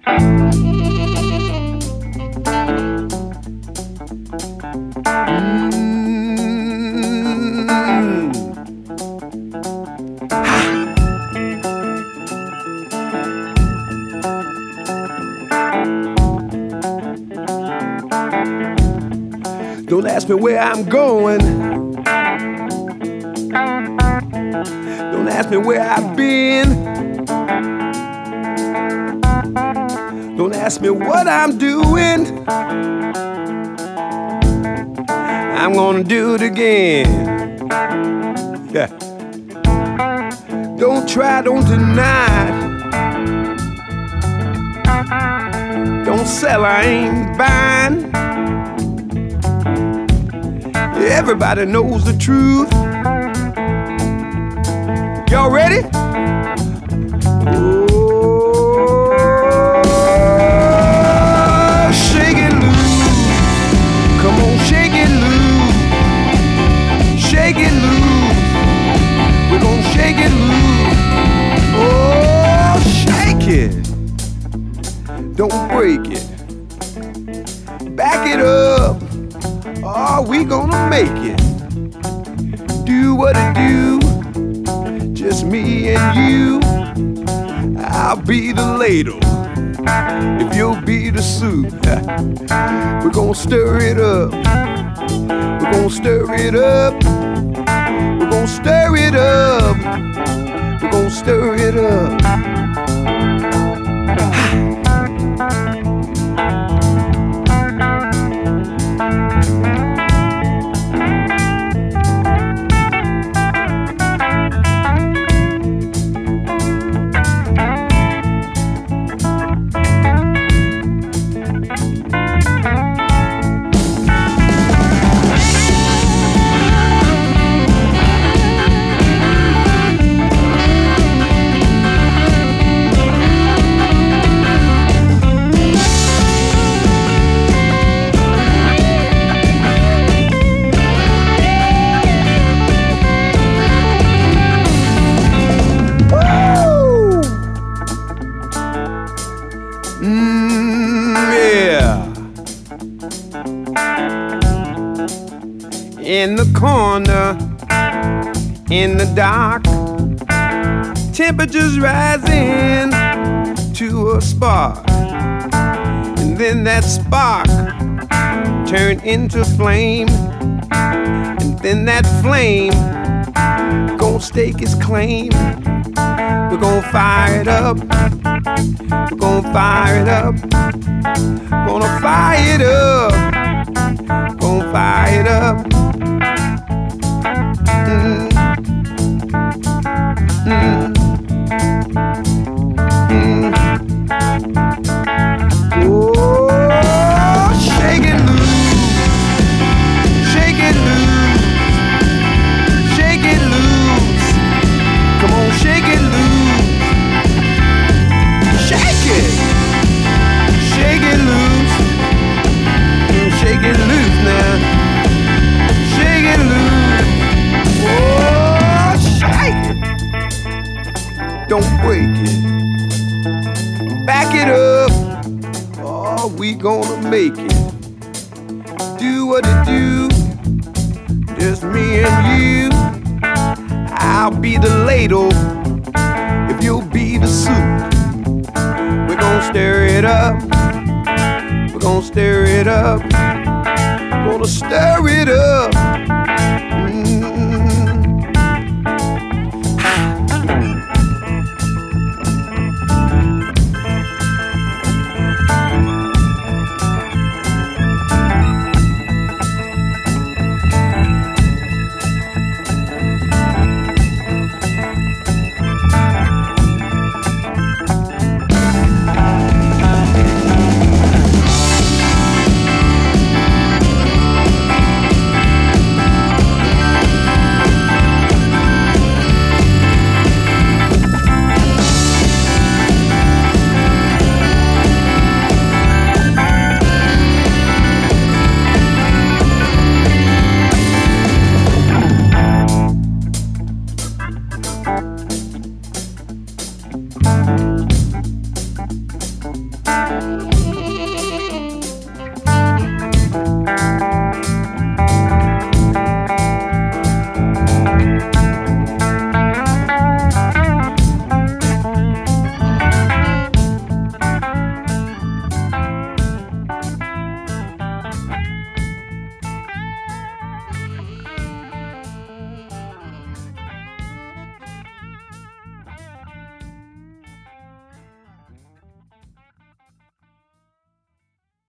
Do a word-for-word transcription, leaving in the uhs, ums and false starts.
Don't ask me where I'm going. Don't ask me where I've been. Don't ask me what I'm doing. I'm gonna do it again. Yeah. Don't try, don't deny. Don't sell, I ain't buying. Everybody knows the truth. Y'all ready? Oh, shake it loose. Come on, shake it loose. Shake it loose. We're gonna shake it loose. Oh, shake it. Don't break it. Back it up. Are we gonna make it? Do what it do, just me and you. I'll be the ladle, if you'll be the soup. We're gonna stir it up. We're gonna stir it up. We're gonna stir it up. We're gonna stir it up. In the corner, in the dark, temperatures rising to a spark, and then that spark turned into flame, and then that flame gonna stake its claim. We're gonna fire it up, we're gonna fire it up, gonna fire it up, gonna fire it up. Mm. Mm. Mm. Oh, shake it loose, shake it loose, shake it loose. Come on, shake it loose, shake it, shake it loose, shake it loose now, shake it loose. Oh, shake it. Don't break it. Back it up. Oh, we gonna make it. Do what it do. Just me and you. I'll be the ladle if you'll be the soup. We're gonna stir it up. We're gonna stir it up. Gonna stir it up.